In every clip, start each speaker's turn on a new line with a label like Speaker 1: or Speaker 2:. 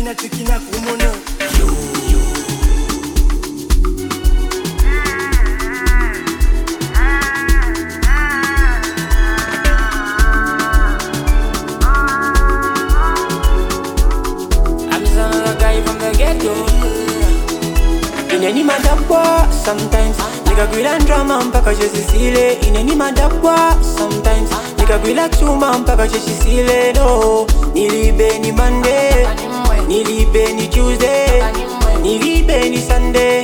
Speaker 1: tikina kumono. In any madabwa, sometimes nigga grill and drama mpaka jesisile. In any madabwa, sometimes nigga grill and chuma mpaka jesisile. No, nilibe ni Monday, nilibe ni Tuesday, nilibe ni Sunday,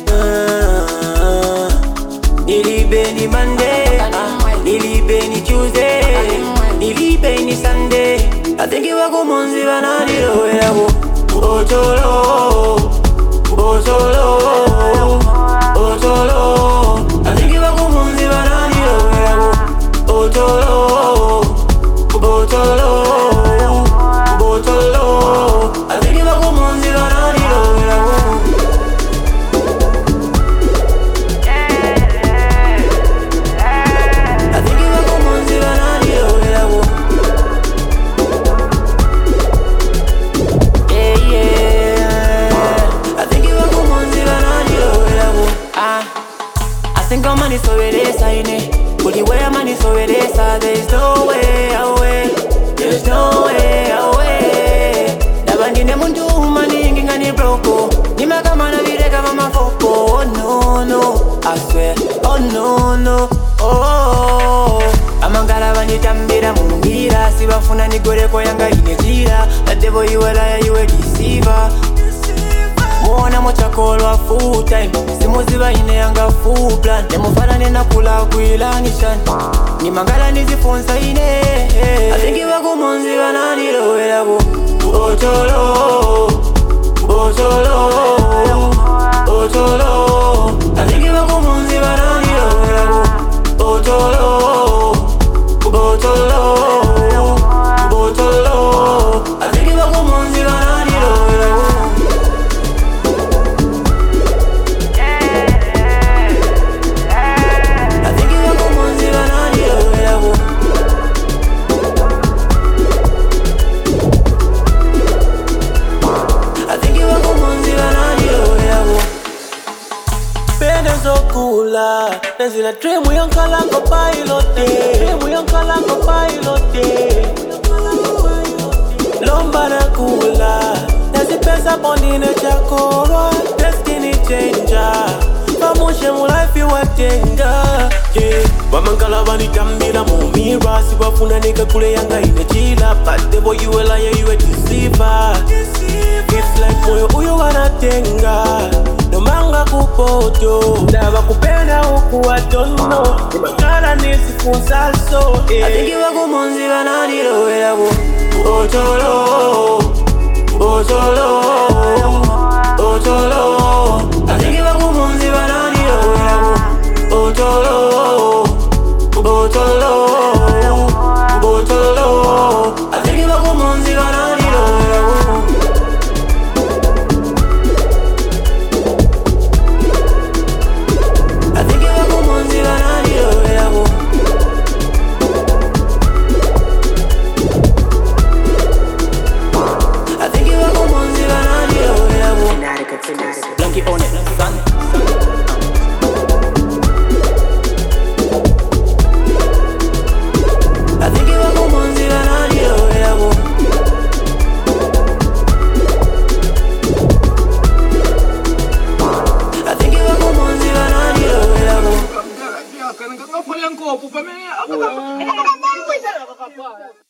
Speaker 1: nilibe ni Monday, nilibe ni Tuesday, nilibe ni Sunday. I think you were kumonzi bananilo yako. Ocholo, Ocholo, Ocholo. I think you were kumonzi bananilo yako. Ocholo, Ocholo, Ocholo. I think you were kumonzi bananilo yako. I think you were kumonzi bananilo yako. I think I'm money so it is, I know. But the way I'm money so it is, there's no way away. There's no way away. Dabandi ne mundu money ngani broko. Nima kama na vile kama mafoko. Oh no no, I swear. Oh no no, oh. Amangala bani tambira mungira. Sibafuna nigore kwa yanga inejira. That devil you a liar, you a deceiver. Mwana mochakolo full time. Simuziba ine yanga full plan. Nemufana nena kula kuilanishan. Ni mangala nizifonsa ine. I think you were kumonzi bananilo yako. Ocholo, Ocholo, Ocholo. I think you were kumonzi bananilo yako. Ocholo, Ocholo, Ocholo. I think you were kumonzi bananilo yako. Nenzila dream uyankala ko pilote. Dream uyankala ko pilote. Lomba na kula nazipesa pondine chakora. Destiny changer pamushe mu life iwatenga. Wamangala bani tambira mu mirror. Sibafuna nika kule yanga inejila. But the boy you a liar, you a deceiver. It's like moyo uyo wanatenga. No manga kupoto. Ndaba kupenda huku watono. Nimangala nisifunza so. I think you were kumonzi bananilo yako. Ocholo, Ocholo, Ocholo. I think you were kumonzi bananilo yako. Ocholo, Ocholo, Ocholo. I think you were kumonzi bananilo yako. I think you were kumonzi bananilo yako. I think you were kumonzi bananilo yako. Blanky on it, son. I think you were kumonzi bananilo yako. I think you were kumonzi bananilo yako.